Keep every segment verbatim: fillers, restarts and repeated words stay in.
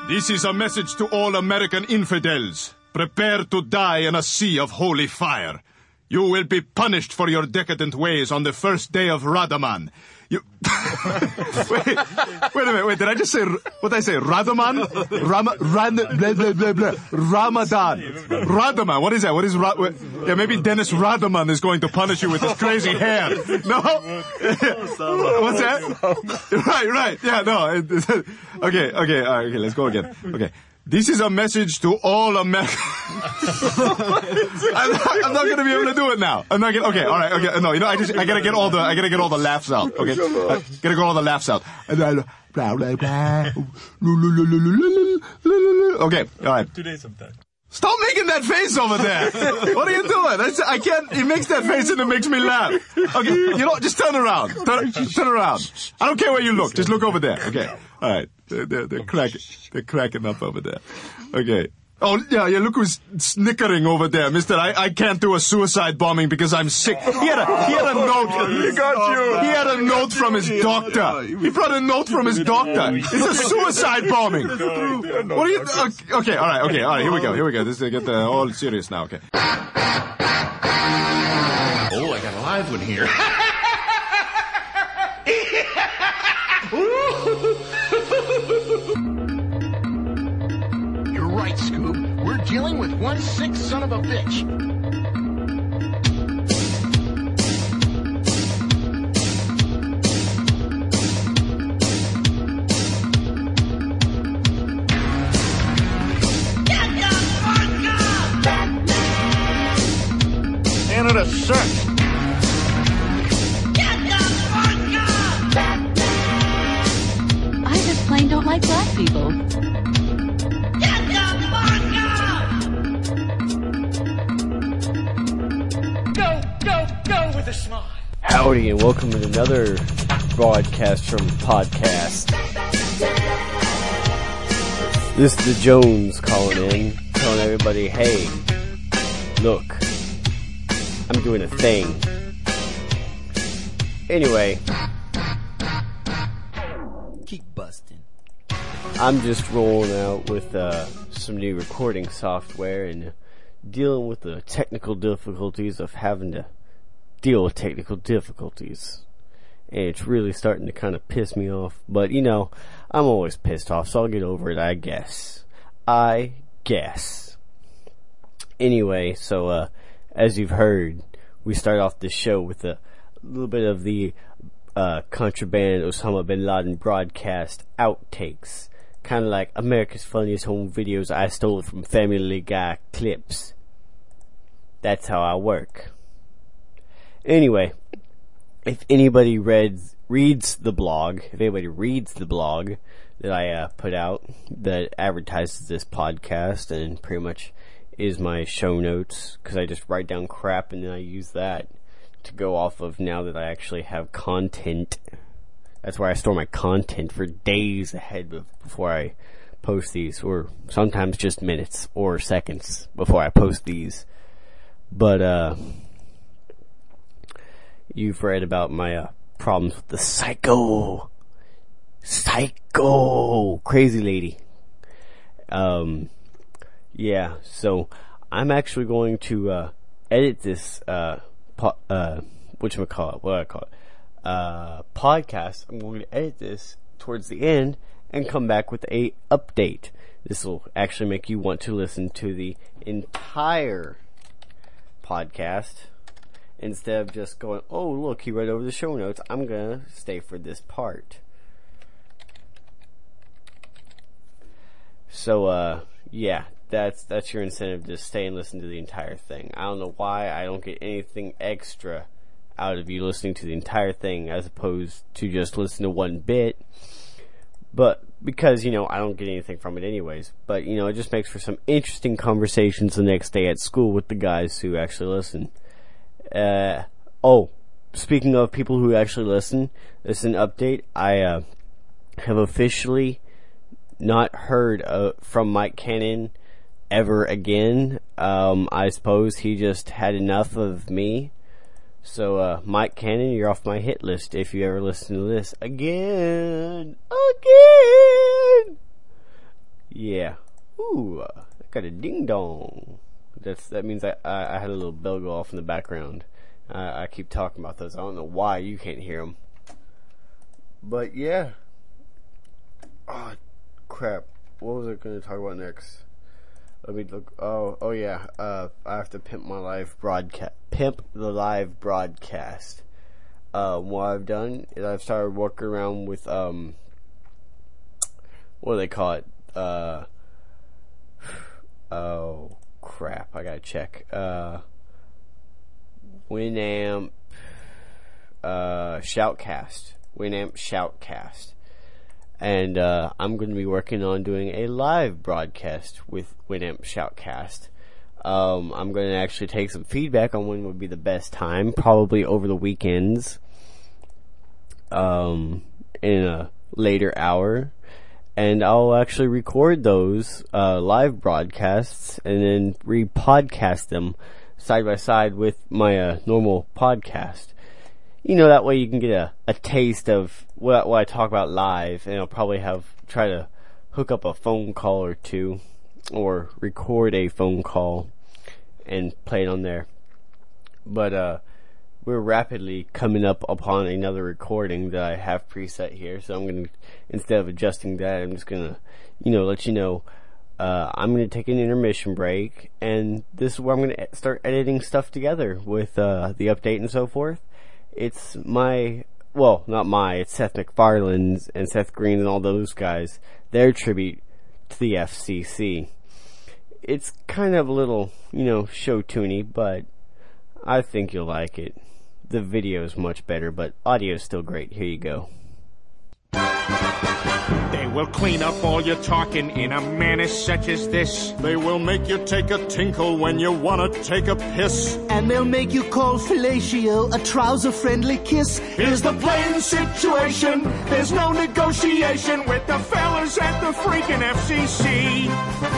This is a message to all American infidels. Prepare to die in a sea of holy fire. You will be punished for your decadent ways on the first day of Radaman. You... wait, wait a minute, wait, did I just say, what did I say, Radaman? Ram, Ran, blah, blah, blah, blah. Ramadan. Radaman, what is that? What is, Ra, what, yeah, maybe Dennis Rodman is going to punish you with his crazy hair. No? What's that? Right, right, yeah, no. Okay, okay, all right, okay, let's go again. Okay. This is a message to all Americans. I'm not, I'm not going to be able to do it now. I'm not gonna, okay, all right, okay, no, you know, I just, I gotta get all the, I gotta get all the laughs out, okay? I gotta get all the laughs out. Okay, all right. Two days of that. Stop making that face over there. What are you doing? That's, I can't, he makes that face and it makes me laugh. Okay, you know, just turn around. Turn, turn around. I don't care where you look. Just look over there. Okay, all right. They're, they're, they're cracking, they're cracking up over there. Okay. Oh, yeah, yeah, look who's snickering over there. Mister, I, I can't do a suicide bombing because I'm sick. He had a, he had a note. He got you. He had a note from his doctor. He brought a note from his doctor. It's a suicide bombing. What are you, okay, all right, okay, all right, here we go, here we go. This is, get the all serious now, okay. Oh, I got a live one here. You're right, Scoob. We're dealing with one sick son of a bitch. Canada sucks. I just plain don't like black people. Go, go, go with a smile. Howdy, and welcome to another broadcast from Podcast. This is the Jones calling in, telling everybody, hey, look, I'm doing a thing. Anyway, keep busting. I'm just rolling out with uh, some new recording software and dealing with the technical difficulties of having to deal with technical difficulties. And it's really starting to kind of piss me off. But, you know, I'm always pissed off, so I'll get over it, I guess. I guess. Anyway, so, uh, as you've heard, we start off the show with a little bit of the uh, contraband Osama bin Laden broadcast outtakes. Kind of like America's Funniest Home Videos I stole from Family Guy clips. That's how I work. Anyway, if anybody reads reads the blog, if anybody reads the blog that I uh, put out that advertises this podcast and pretty much is my show notes, because I just write down crap and then I use that to go off of now that I actually have content. That's where I store my content for days ahead before I post these, or sometimes just minutes or seconds before I post these. But, uh, you've read about my uh, problems with the psycho, psycho, crazy lady. Um, yeah, so I'm actually going to uh, edit this, uh, po- uh, whatchamacallit, what do I call it, uh, podcast. I'm going to edit this towards the end and come back with a update. This will actually make you want to listen to the entire podcast instead of just going, oh look, he read over the show notes, I'm gonna stay for this part. So uh yeah, that's that's your incentive to stay and listen to the entire thing. I don't know why I don't get anything extra out of you listening to the entire thing as opposed to just listen to one bit, but because, you know, I don't get anything from it anyways. But, you know, it just makes for some interesting conversations the next day at school with the guys who actually listen. Uh, oh, speaking of people who actually listen, this is an update. I, uh, have officially not heard, uh, from Mike Cannon ever again. Um, I suppose he just had enough of me. So, uh, Mike Cannon, you're off my hit list if you ever listen to this again. Again! Yeah. Ooh, uh, I got a ding dong. That's that means I, I I had a little bell go off in the background. I, I keep talking about those. I don't know why you can't hear them. But yeah. Oh crap! What was I going to talk about next? Let me look. Oh oh yeah. Uh, I have to pimp my live broadcast. Pimp the live broadcast. Uh, what I've done is I've started working around with um. What do they call it? Uh. Oh crap! I gotta check. Uh. Winamp. Uh. Shoutcast. Winamp Shoutcast. And uh, I'm going to be working on doing a live broadcast with Winamp Shoutcast. Um, I'm going to actually take some feedback on when would be the best time, probably over the weekends, um, in a later hour. And I'll actually record those uh, live broadcasts and then re-podcast them side by side with my uh, normal podcast. You know, that way you can get a, a taste of what, what I talk about live, and I'll probably have, try to hook up a phone call or two, or record a phone call and play it on there. But, uh, we're rapidly coming up upon another recording that I have preset here, so I'm gonna, instead of adjusting that, I'm just gonna, you know, let you know, uh, I'm gonna take an intermission break, and this is where I'm gonna start editing stuff together with, uh, the update and so forth. It's my, well, not my, it's Seth MacFarlane's and Seth Green and all those guys, their tribute to the F C C. It's kind of a little, you know, show-tuney, but I think you'll like it. The video's much better, but audio's still great. Here you go. They will clean up all your talking in a manner such as this. They will make you take a tinkle when you wanna take a piss. And they'll make you call fellatio a trouser-friendly kiss. Here's the plain situation. There's no negotiation with the fellas at the freaking F C C.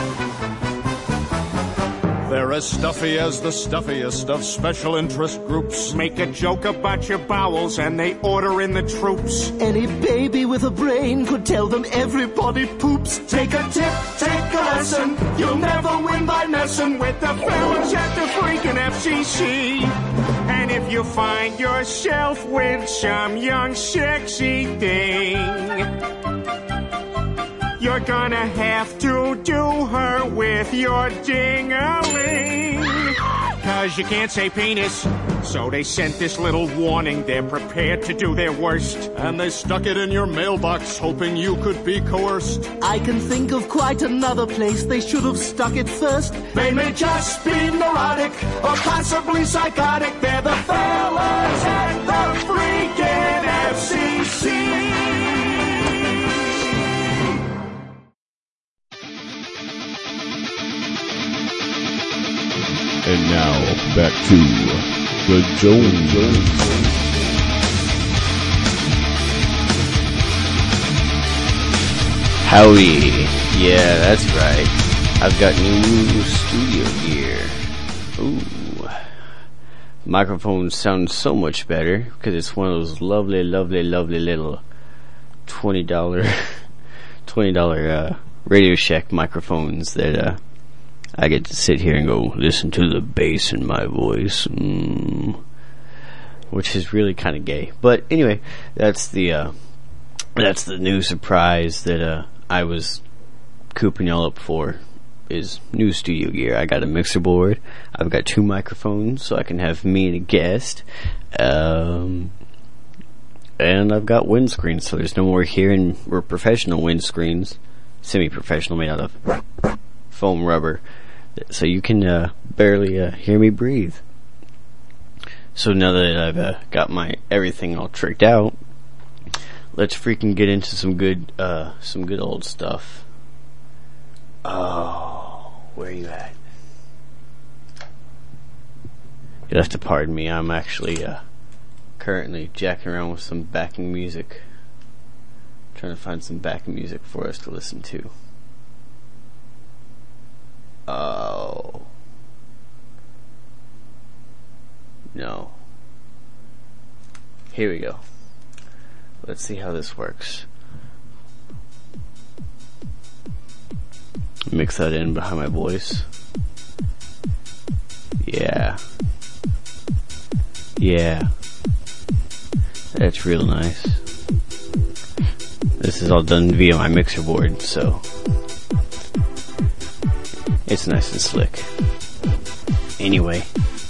They're as stuffy as the stuffiest of special interest groups. Make a joke about your bowels and they order in the troops. Any baby with a brain could tell them everybody poops. Take a tip, take a lesson. You'll never win by messing with the fellas at the freaking F C C. And if you find yourself with some young sexy thing, you're gonna have to do her with your ding-a-ling. Cause you can't say penis. So they sent this little warning. They're prepared to do their worst. And they stuck it in your mailbox hoping you could be coerced. I can think of quite another place they should have stuck it first. They may just be neurotic or possibly psychotic. They're the fellas at the freaking F C C. And now, back to the Jones. Howdy. Yeah, that's right. I've got new studio gear. Ooh. Microphone sounds so much better because it's one of those lovely, lovely, lovely little twenty dollars twenty dollars uh, Radio Shack microphones that uh I get to sit here and go listen to the bass in my voice, mm, which is really kind of gay. But anyway, that's the uh, that's the new surprise that uh, I was cooping y'all up for. Is new studio gear. I got a mixer board. I've got two microphones, so I can have me and a guest. Um, and I've got windscreens, so there's no more hearing. We're professional windscreens, semi-professional, made out of foam rubber. So you can uh, barely uh, hear me breathe. So now that I've uh, got my everything all tricked out, let's freaking get into some good, uh, some good old stuff. Oh, where are you at? You'll have to pardon me. I'm actually uh, currently jacking around with some backing music, trying to find some backing music for us to listen to. Oh. No. Here we go. Let's see how this works. Mix that in behind my voice. Yeah. Yeah. That's real nice. This is all done via my mixer board, so it's nice and slick. Anyway,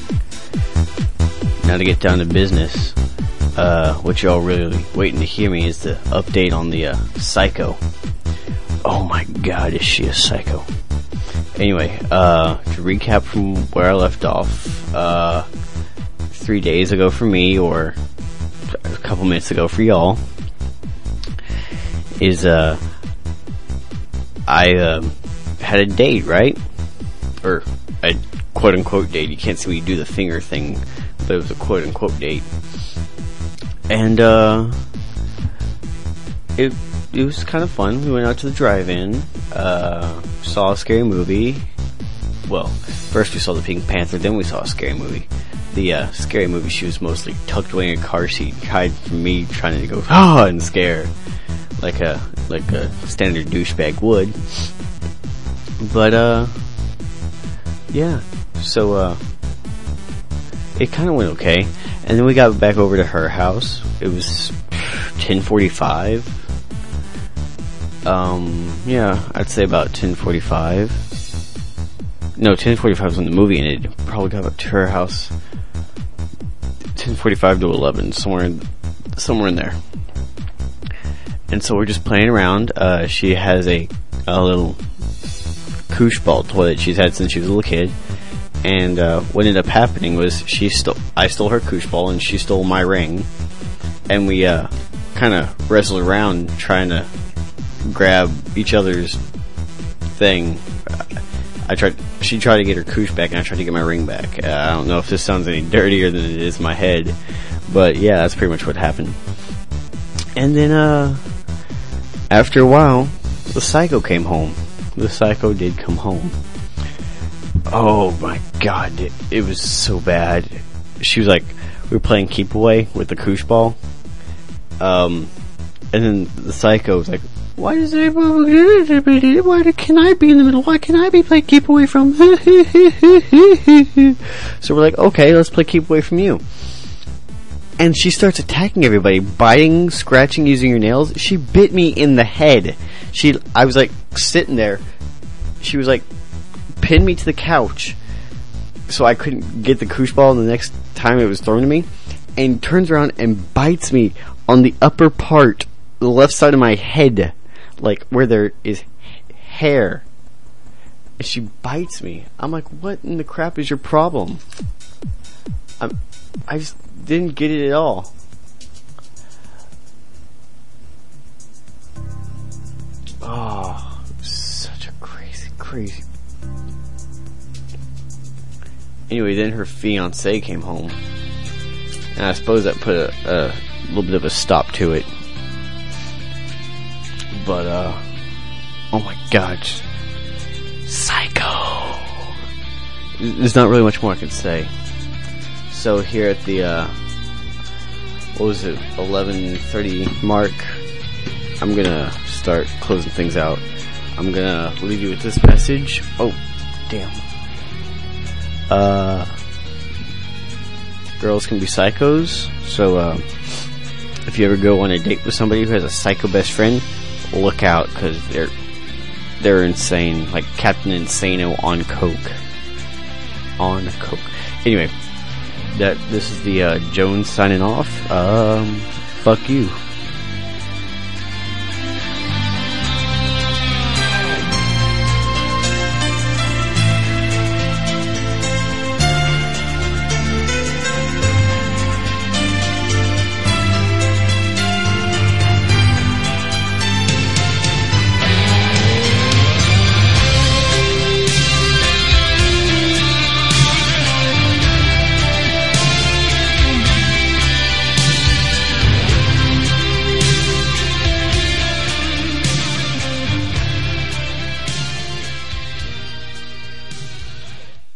now to get down to business. Uh, what y'all really waiting to hear me is the update on the uh, Psycho. Oh my god, is she a psycho? Anyway, uh, to recap from where I left off, uh, three days ago for me, or a couple minutes ago for y'all, is, uh, I, uh, had a date, right? Or, a quote-unquote date. You can't see me do the finger thing, but it was a quote-unquote date. And, uh, it, it was kind of fun. We went out to the drive-in, uh, saw a scary movie. Well, first we saw the Pink Panther, then we saw a scary movie. The, uh, scary movie, she was mostly tucked away in a car seat, hide from me trying to go, ah, and scare. Like a, like a standard douchebag would. But, uh, yeah. So, uh, it kinda went okay. And then we got back over to her house. It was ten forty-five. Um, yeah, I'd say about ten forty-five. No, ten forty-five was when the movie ended. Probably got back to her house ten forty-five to eleven, somewhere in, somewhere in there. And so we're just playing around. Uh, she has a, a little koosh ball toy that she's had since she was a little kid. And, uh, what ended up happening was she stole, I stole her koosh ball and she stole my ring. And we, uh, kinda wrestled around trying to grab each other's thing. I tried, she tried to get her koosh back and I tried to get my ring back. Uh, I don't know if this sounds any dirtier than it is in my head. But yeah, that's pretty much what happened. And then, uh, after a while, the Psycho came home. The Psycho did come home. Oh my god, it, it was so bad. She was like, we were playing keep away with the koosh ball. Um, and then the Psycho was like, why does everybody, why can I be in the middle? Why can I be playing keep away from? So we're like, okay, let's play keep away from you. And she starts attacking everybody, biting, scratching, using her nails. She bit me in the head. She, I was like sitting there. She was like, pinned me to the couch so I couldn't get the koosh ball the next time it was thrown to me, and turns around and bites me on the upper part, the left side of my head, like where there is hair. And she bites me. I'm like, what in the crap is your problem? I'm, I just didn't get it at all. Oh, such a crazy, crazy. Anyway, then her fiancé came home. And I suppose that put a, a little bit of a stop to it. But, uh, oh my god. Psycho! There's not really much more I can say. So here at the, uh, what was it, eleven thirty mark, I'm gonna start closing things out. I'm gonna leave you with this message. Oh, damn. Uh, girls can be psychos, so, uh, if you ever go on a date with somebody who has a psycho best friend, look out, cause they're, they're insane, like Captain Insano on coke. On coke. Anyway, that, this is the, uh, Jones signing off. Um, fuck you.